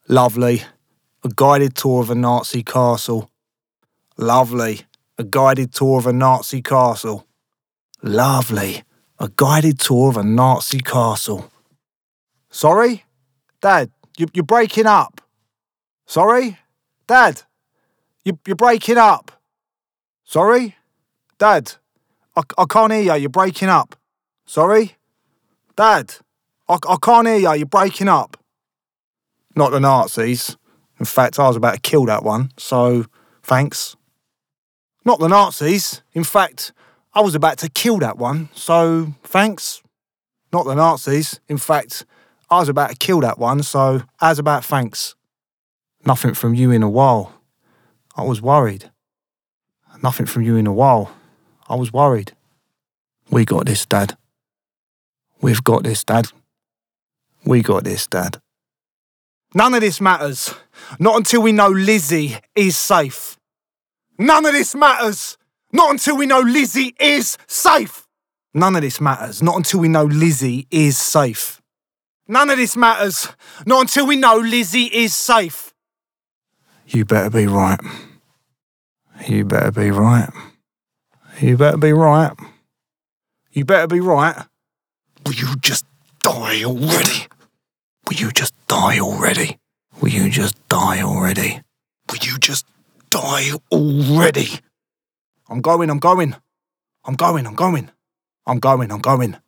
Lovely. A guided tour of a Nazi castle. Lovely. A guided tour of a Nazi castle. Lovely. A guided tour of a Nazi castle. Sorry? Dad, you're breaking up. Sorry? Dad, you're breaking up. Sorry? Dad, I can't hear you, you're breaking up. Sorry? Dad, I can't hear you, you're breaking up. Not the Nazis. In fact, I was about to kill that one, so thanks. Not the Nazis. In fact, I was about to kill that one, so thanks. Not the Nazis. In fact, I was about to kill that one, so how's about thanks? Nothing from you in a while. I was worried. Nothing from you in a while. I was worried. We got this, Dad. We've got this, Dad. We got this, Dad. None of this matters. Not until we know Lizzie is safe. None of this matters. Not until we know Lizzie is safe. None of this matters. Not until we know Lizzie is safe. None of this matters. Not until we know Lizzie is safe. You better be right. You better be right. You better be right. You better be right. Will you just die already? Will you just die already? Will you just die already? Will you just die already? I'm going. I'm going. I'm going. I'm going. I'm going. I'm going.